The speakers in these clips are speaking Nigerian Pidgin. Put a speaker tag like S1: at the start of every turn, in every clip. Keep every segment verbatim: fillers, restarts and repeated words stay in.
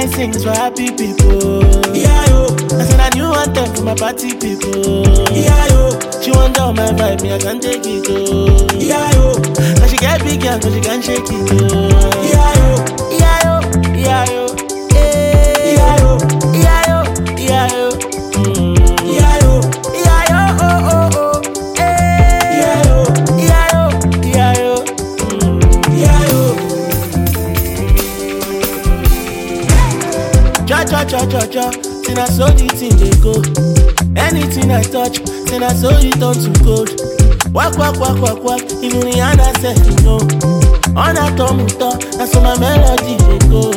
S1: sings for happy people.
S2: Yeah, yo.
S1: I said I knew one time for my party people.
S2: Yeah, yo.
S1: She want all my vibe, me I can take it oh.
S2: Yeah, yo.
S1: And she get big girl, so she can shake it oh.
S2: Yeah, yo.
S1: Yeah, yo. Yeah, yo. Eh.
S2: Yeah, yo.
S1: Yeah, yo. Yeah, yo. Mm.
S2: Yeah, yo.
S1: Yeah, yo. Oh, oh, oh. Eh.
S2: Yeah, yo.
S1: Yeah, yo. Yeah, yo. Mm.
S2: Yeah, yo.
S1: Cha cha cha cha cha, say na so the thing dey go. Anything I touch, say na so it turn to gold. Walk walk walk walk walk, even Rihanna said you know. On a tomuto, na so my melody dey go.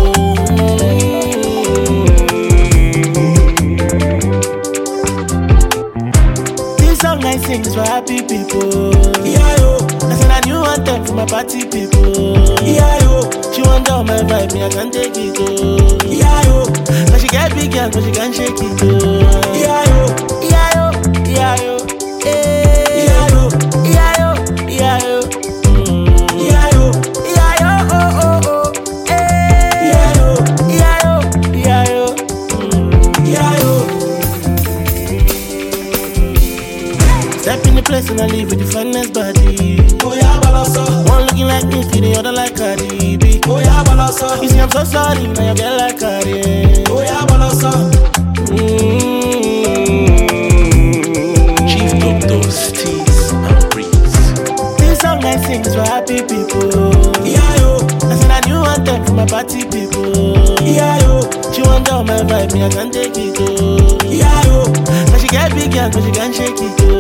S1: This song I sing is for happy people.
S2: Yeah, yo.
S1: I said I knew one time for my party people.
S2: Yeah, yo.
S1: She want all my vibe, me I can take it oh.
S2: Yeah, yo.
S1: But she get big girl, but she can shake it oh.
S2: Yeah, yo.
S1: Yeah, yo, yeah, yo, eh.
S2: Yeah, yo.
S1: Yeah, yo, yeah, yo, mm.
S2: Yeah, yo.
S1: Yeah, yo, oh, oh, oh, eh.
S2: Yeah, yo.
S1: Yeah, yo, yeah, yo, mm.
S2: Yeah, yo.
S1: Step in the place and I leave with the finest body.
S2: Oh, yeah, balasa.
S1: One looking like me, the other like Cardi B.
S2: Oh, yeah, balasa.
S1: You see, I'm so sorry, now you get like Cardi.
S2: Oh, yeah, balasa.
S1: Mm.
S3: Chief Doctors, Teas and Breeze.
S1: This song I sing is for happy people.
S2: Yeah, yo.
S1: I said I knew one time for my party people.
S2: Yeah, yo.
S1: She want all my vibe, me I can take it oh.
S2: Yeah, yo.
S1: But she get big girl, but she can shake it oh.